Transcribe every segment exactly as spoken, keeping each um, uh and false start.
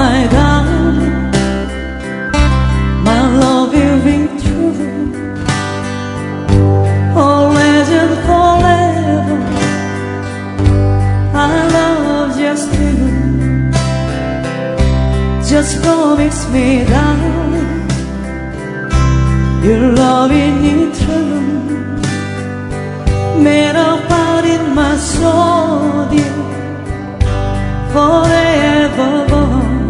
my darling, my love will be true, always and forever. I love just you. Just promise me, darling, your love is true. Made a part in my soul, dear, forevermore.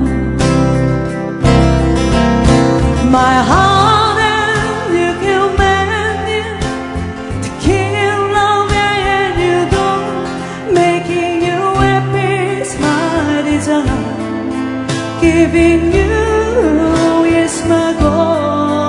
My heart and you companion to kill love and you don't, making you happy is my desire. Giving you is my goal.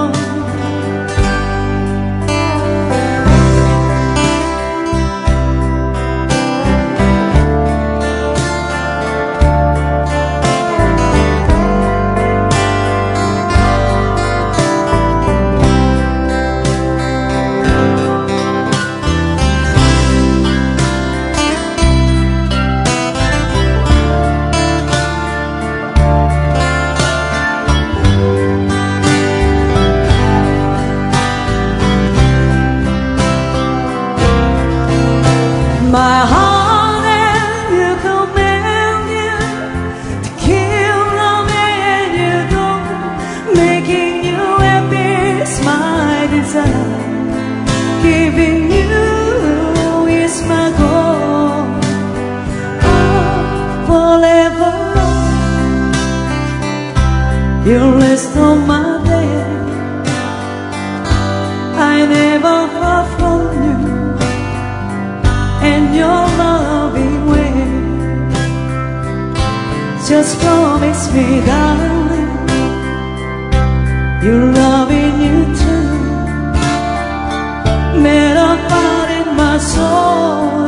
My heart and you companion to kill love and you don't, making you happy is my desire. Giving you is my goal. Oh, forever you rest on my bed. I never far from you and your loving way. Just promise me, darling, your loving you too. Made a part in my soul.